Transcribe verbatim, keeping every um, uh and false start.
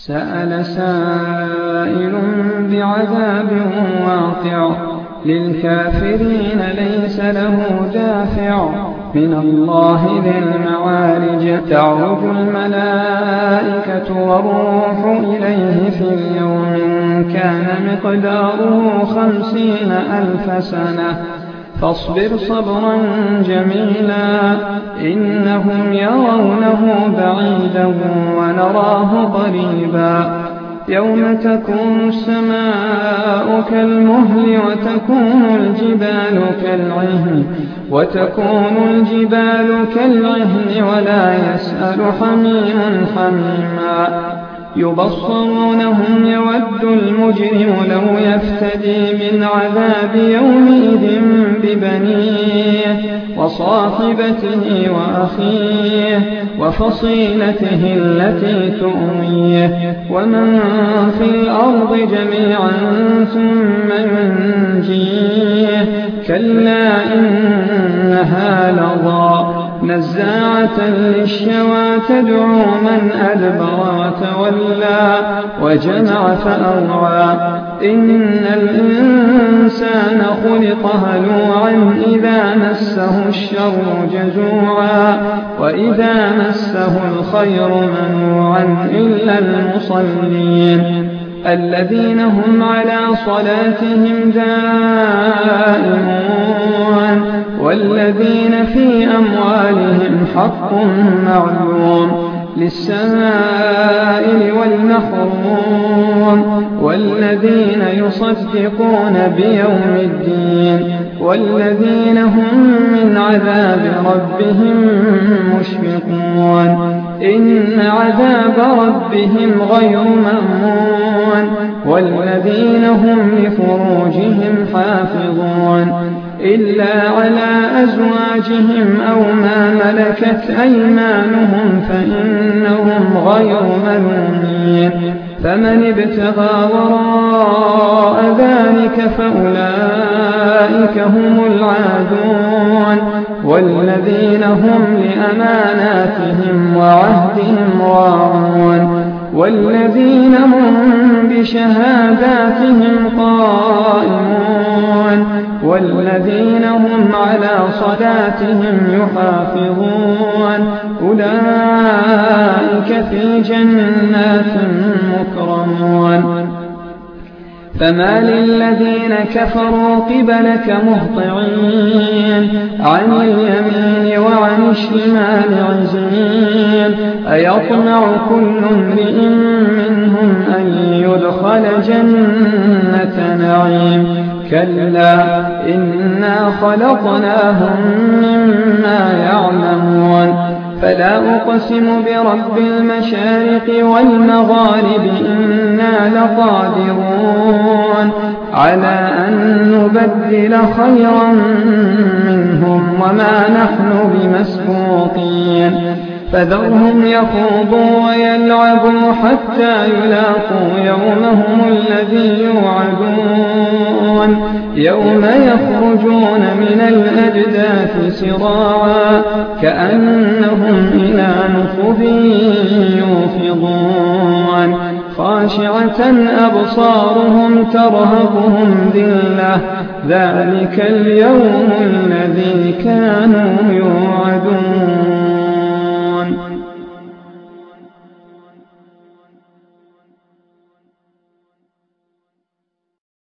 سأل سائل بعذاب واقع للكافرين ليس له دافع من الله ذي المعارج تعرج الملائكة والروح إليه في يوم كان مقداره خمسين ألف سنة فاصبر صبرا جميلا إنهم يرونه بعيدا ونراه قريبا يوم تكون السماء كالمهل وتكون الجبال كالعهن وتكون الجبال كالعهن ولا يسأل حميم حميما يبصرونهم يود المجرم لو يفتدي من عذاب يومئذ ببنيه وصاحبته وأخيه وفصيلته التي تؤويه ومن في الأرض جميعا ثم ينجيه كلا إنها لظى نزاعة للشوى تدعو من أدبر وتولى وجمع فأوعى إن الإنسان خلق هلوعا إذا مسه الشر جزوعا وإذا مسه الخير منوعا إلا المصلين الذين هم على صلاتهم دائمون والذين في أموالهم حق معلوم للسائل والمحروم والذين يصدقون بيوم الدين والذين هم من عذاب ربهم مشفقون إن عذاب ربهم غير مأمون والذين هم لفروجهم حافظون إلا على أزواجهم أو ما ملكت أيمانهم فإنهم غير ملومين فمن ابتغى وراء ذلك فأولئك هم العادون والذين هم لأماناتهم وعهدهم راعون والذين هم بشهاداتهم قائمون والذين هم على صلاتهم يحافظون أولئك في جنات مكرمون فما للذين كفروا قبلك مهطعين عن اليمين وعن الشمال عزين أيطمع كل امرئ منهم أن يدخل جنة نعيم كلا إنا خلقناهم مما يعلمون فلا أقسم برب المشارق والمغارب إنا لقادرون على أن نبدل خيرا منهم وما نحن بمسبوقين فذرهم يخوضوا ويلعبوا حتى يلاقوا يومهم الذي يوعدون يوم يخرجون من الأجداث سراعا كأنهم إلى نصب يوفضون خاشعة أبصارهم ترهقهم ذلة ذلك اليوم الذي كانوا يوعدون.